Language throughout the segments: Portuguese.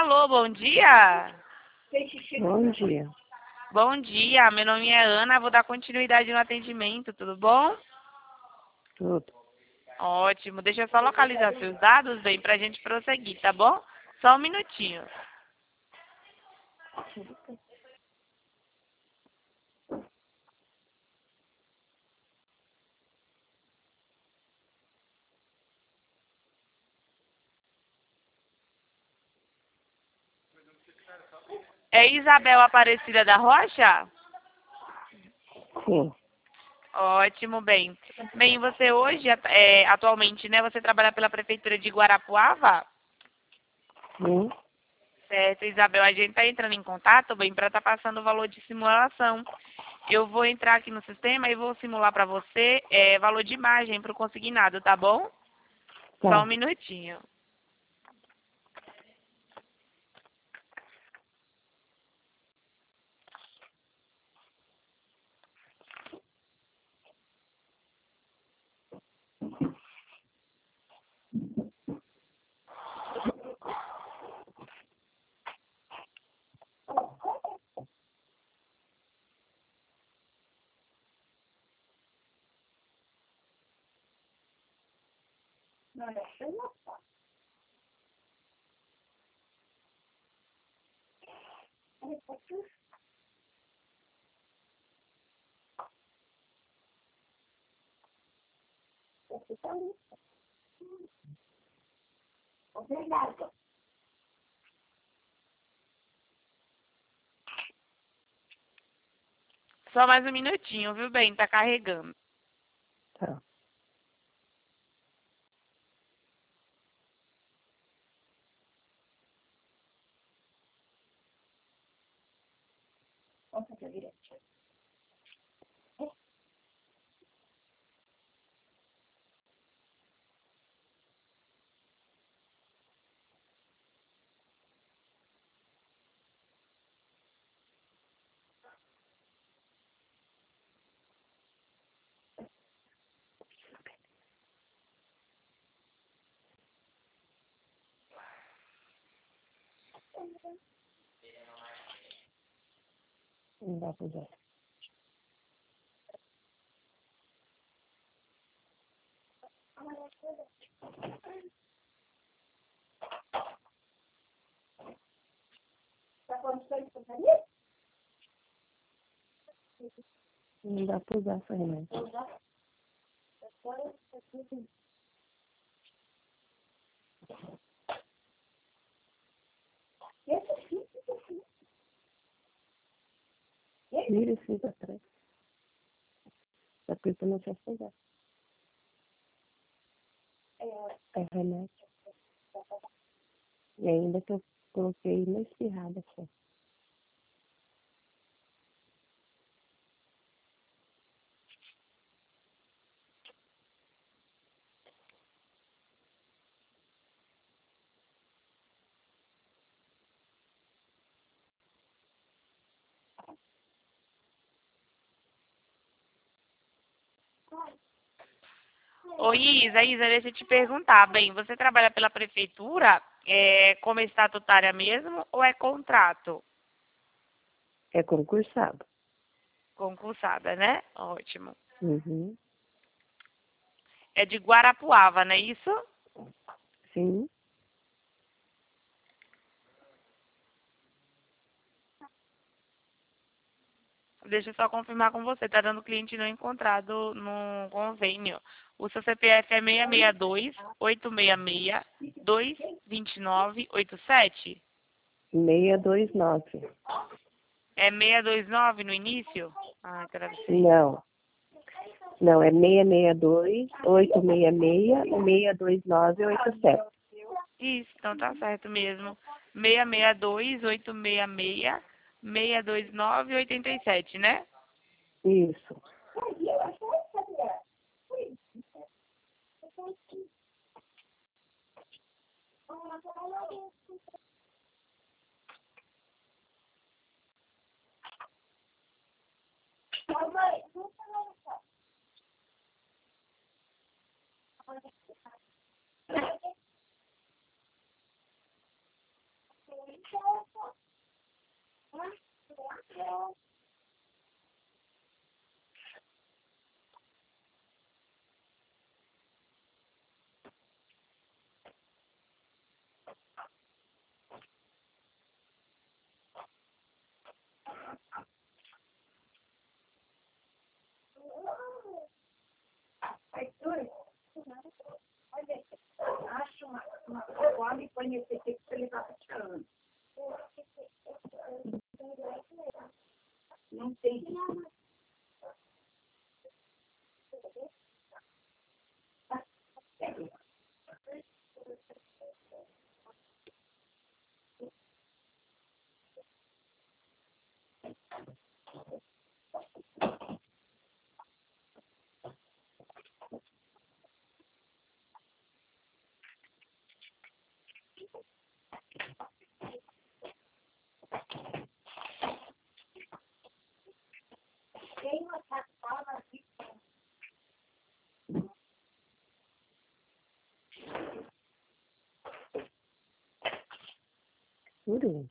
Alô, bom dia. Bom dia. Bom dia, meu nome é Ana, vou dar continuidade no atendimento, tudo bom? Tudo. Ótimo, deixa eu só localizar seus dados, bem, pra gente prosseguir, tá bom? Só um minutinho. É Isabel Aparecida da Rocha? Sim. Ótimo, bem. Bem, você hoje, atualmente, né, você trabalha pela Prefeitura de Guarapuava? Sim. Certo, Isabel, a gente está entrando em contato, bem, para estar passando o valor de simulação. Eu vou entrar aqui no sistema e vou simular para você valor de imagem para o consignado, tá bom? Só um Tá. minutinho. Só mais um minutinho, viu, bem? Tá carregando. Tá. Não dá pra usar. Não dá pra usar essa ferramenta. Vira e fica atrás. Tá porque não quer pegar. É remédio. E ainda que eu coloquei uma espirrada só. Ô, Isa, deixa eu te perguntar, bem, você trabalha pela Prefeitura como estatutária mesmo ou é contrato? É concursado. Concursada, né? Ótimo. Uhum. É de Guarapuava, não é isso? Sim. Deixa eu só confirmar com você, tá dando cliente não encontrado no convênio. O seu CPF é 662-866-22987? 629. É 629 no início? Ah, então deve ser isso. Não. Não, é 662, 866, 62987. Isso, então tá certo mesmo. 662-866-62987, né? Isso. Tem uma sacola aqui. Tudo.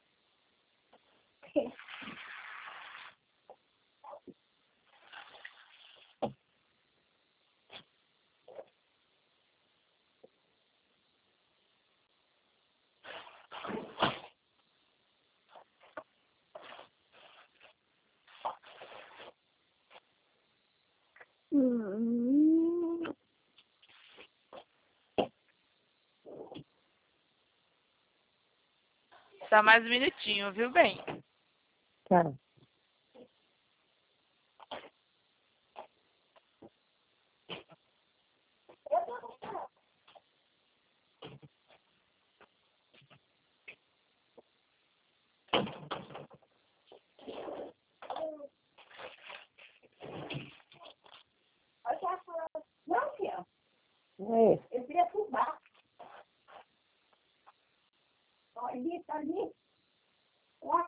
Só mais um minutinho, viu, bem? Tá. Não, filha. É. Eu queria fumar. Ali, tá ali. Ó.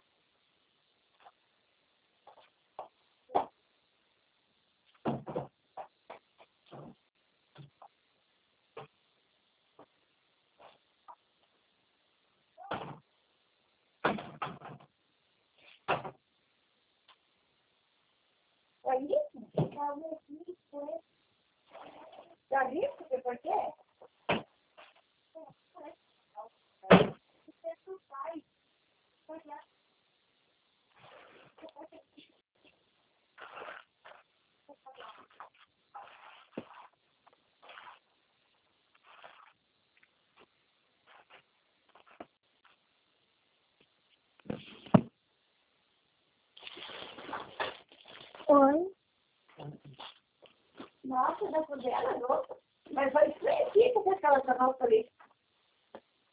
Aí, já viu por quê? Oi. Nossa, da dela, nossa. Mas vai escrever com aquela nossa ali.